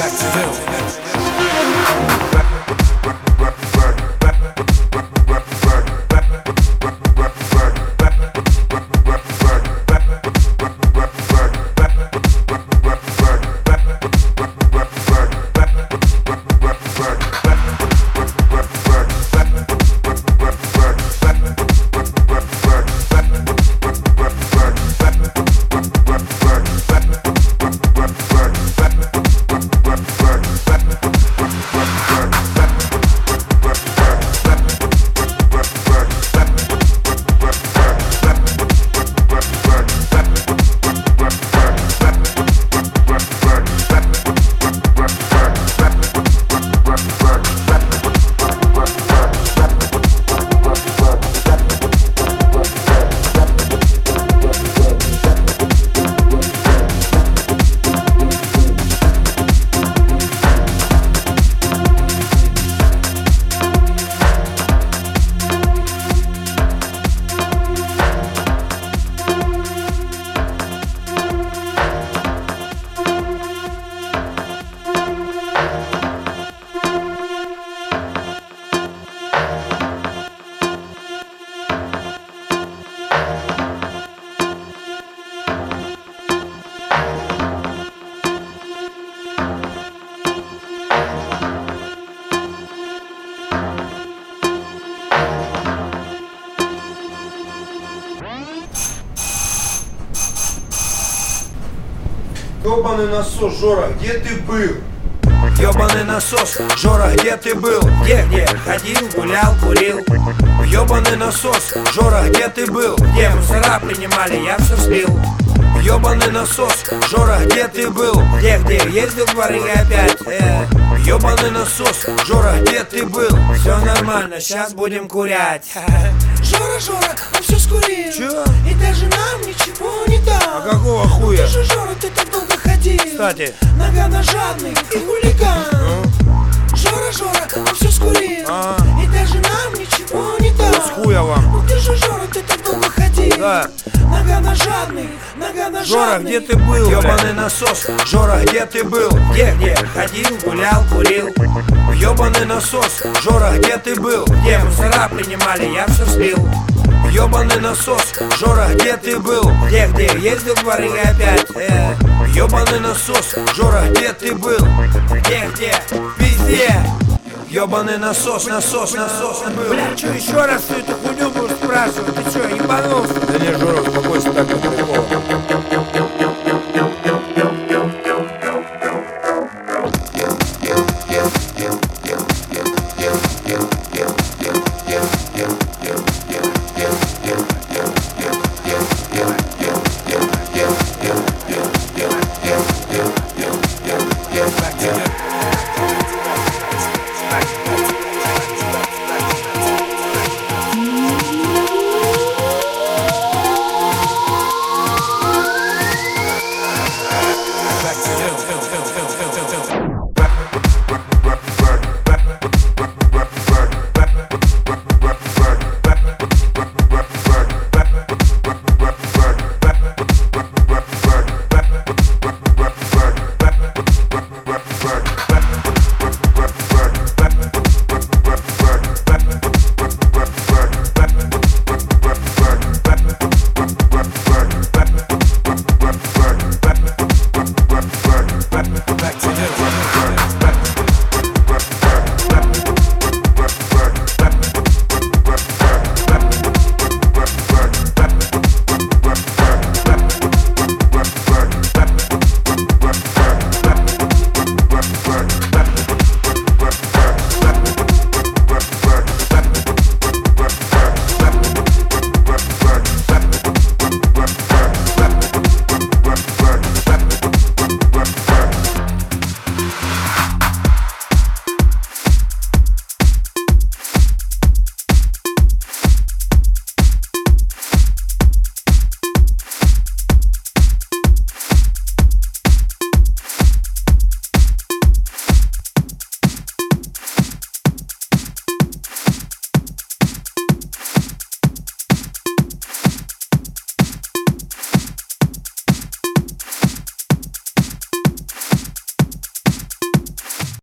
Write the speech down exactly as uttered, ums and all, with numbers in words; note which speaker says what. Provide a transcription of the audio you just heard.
Speaker 1: back to you.
Speaker 2: Ёбаный насос, Жора, где ты был?
Speaker 1: Ёбаный насос, Жора, где ты был? Где, где? Ходил, гулял, курил. Ёбаный насос, Жора, где ты был? Где мусора принимали, я все слил. Ёбаный насос, Жора, где ты был? Где, где? Ездил в бары опять. э. Ёбаный насос, Жора, где ты был? Все нормально, сейчас будем курять.
Speaker 3: Жора, Жора, он все скурил.
Speaker 1: Чё?
Speaker 3: И даже нам ничего не дал.
Speaker 1: А какого хуя?
Speaker 3: Ты же, Жора, ты так долго ходил.
Speaker 1: Кстати.
Speaker 3: Многоножадный и хулиган.
Speaker 1: Ну?
Speaker 3: Жора, Жора, он все скурил.
Speaker 1: А.
Speaker 3: И даже нам ничего не дал.
Speaker 1: С хуя вам.
Speaker 3: Ну ты же, Жора, ты так долго ходил.
Speaker 1: Да.
Speaker 3: Многоножадный, многоножадный.
Speaker 1: Жора, где ты был? Ёбаный насос, Жора, где ты был? Где, где? Ходил, гулял, курил. Ёбаный насос, Жора, где ты был? Где мусора принимали, я все слил. Ёбаный насос, Жора, где ты был? Где, где? Ездил в бары опять. э. Ёбаный насос, Жора, где ты был? Где, где? Везде. Ёбаный насос, насос, насос был. Бля, чё еще раз всю эту хуйню будешь спрашивать? Ты чё, ебанулся?
Speaker 2: Да не, Жора, успокойся, так